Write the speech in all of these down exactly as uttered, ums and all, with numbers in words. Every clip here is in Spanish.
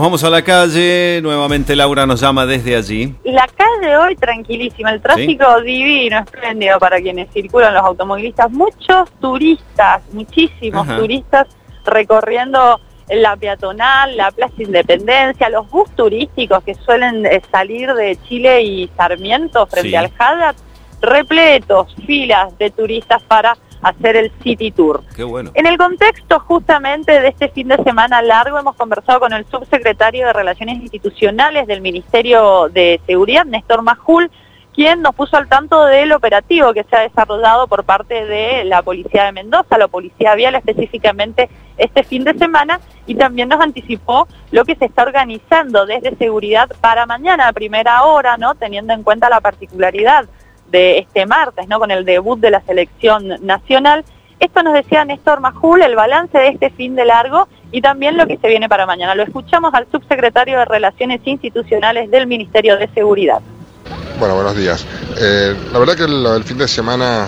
Vamos a la calle, nuevamente Laura nos llama desde allí. La calle hoy tranquilísima, el tráfico ¿Sí? divino, espléndido para quienes circulan, los automovilistas, muchos turistas, muchísimos Ajá. turistas recorriendo la peatonal, la Plaza Independencia, los bus turísticos que suelen salir de Chile y Sarmiento frente sí. al Hyatt, repletos, filas de turistas para hacer el City Tour. Qué bueno. En el contexto justamente de este fin de semana largo hemos conversado con el subsecretario de Relaciones Institucionales del Ministerio de Seguridad, Néstor Majul, quien nos puso al tanto del operativo que se ha desarrollado por parte de la Policía de Mendoza, la Policía Vial específicamente este fin de semana, y también nos anticipó lo que se está organizando desde seguridad para mañana a primera hora, ¿no? Teniendo en cuenta la particularidad de este martes, ¿no? Con el debut de la selección nacional. Esto nos decía Néstor Majul, el balance de este fin de largo y también lo que se viene para mañana. Lo escuchamos al subsecretario de Relaciones Institucionales del Ministerio de Seguridad. Bueno, buenos días. Eh, la verdad que el, el fin de semana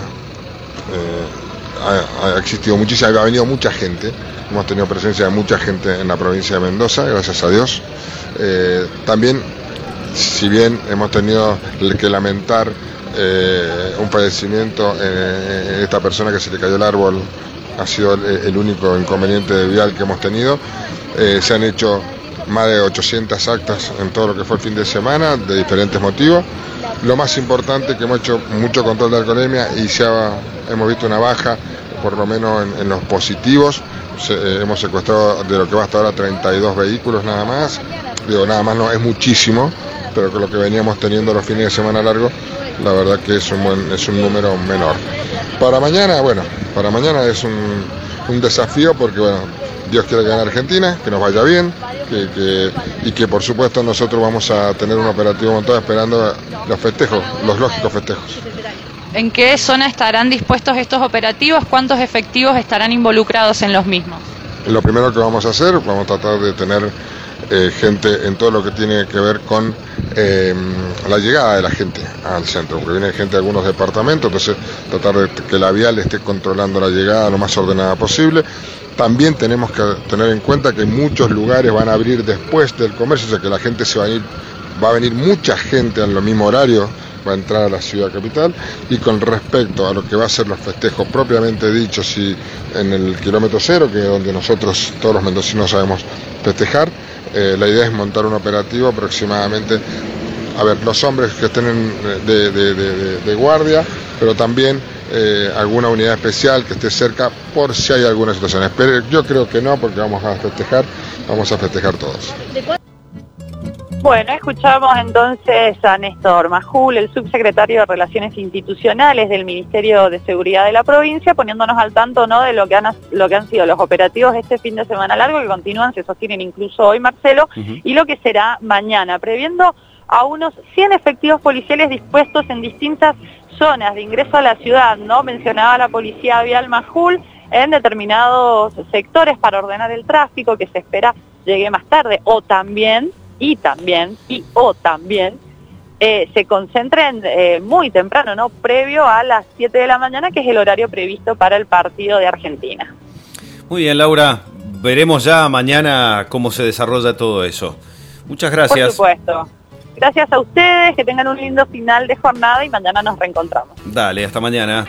eh, ha, ha existido muchísima, ha venido mucha gente. Hemos tenido presencia de mucha gente en la provincia de Mendoza, gracias a Dios. Eh, también, si bien hemos tenido que lamentar Eh, un fallecimiento en, en esta persona que se le cayó el árbol, ha sido el, el único inconveniente vial que hemos tenido. Eh, se han hecho más de ochocientas actas en todo lo que fue el fin de semana, de diferentes motivos. Lo más importante que hemos hecho mucho control de alcoholemia y se ha, hemos visto una baja, por lo menos en, en los positivos. Se, eh, hemos secuestrado de lo que va hasta ahora treinta y dos vehículos nada más. Digo, nada más no, es muchísimo, pero con lo que veníamos teniendo los fines de semana largos, la verdad que es un buen, es un número menor. Para mañana, bueno, para mañana es un, un desafío porque, bueno, Dios quiere que gane Argentina, que nos vaya bien, que, que, y que por supuesto nosotros vamos a tener un operativo montado esperando los festejos, los lógicos festejos. ¿En qué zona estarán dispuestos estos operativos? ¿Cuántos efectivos estarán involucrados en los mismos? Lo primero que vamos a hacer, vamos a tratar de tener eh, gente en todo lo que tiene que ver con eh, la llegada de la gente al centro, porque viene gente de algunos departamentos, entonces tratar de que la vial esté controlando la llegada lo más ordenada posible. También tenemos que tener en cuenta que muchos lugares van a abrir después del comercio, o sea que la gente se va a ir, va a venir mucha gente al mismo horario, va a entrar a la ciudad capital. Y con respecto a lo que va a ser los festejos propiamente dichos, si en el kilómetro cero, que es donde nosotros todos los mendocinos sabemos festejar, eh, la idea es montar un operativo aproximadamente, a ver, los hombres que estén en, de, de, de, de, de guardia, pero también eh, alguna unidad especial que esté cerca por si hay alguna situación. Pero yo creo que no, porque vamos a festejar, vamos a festejar todos. Bueno, escuchamos entonces a Néstor Majul, el subsecretario de Relaciones Institucionales del Ministerio de Seguridad de la provincia, poniéndonos al tanto, ¿no?, de lo que han lo que han sido los operativos este fin de semana largo, que continúan, se sostienen incluso hoy, Marcelo, uh-huh. y lo que será mañana, previendo a unos cien efectivos policiales dispuestos en distintas zonas de ingreso a la ciudad, ¿no? Mencionaba la Policía Vial Majul en determinados sectores para ordenar el tráfico, que se espera llegue más tarde, o también... y también, y o también, eh, se concentren eh, muy temprano, ¿no?, previo a las siete de la mañana, que es el horario previsto para el partido de Argentina. Muy bien, Laura, veremos ya mañana cómo se desarrolla todo eso. Muchas gracias. Por supuesto. Gracias a ustedes, que tengan un lindo final de jornada y mañana nos reencontramos. Dale, hasta mañana.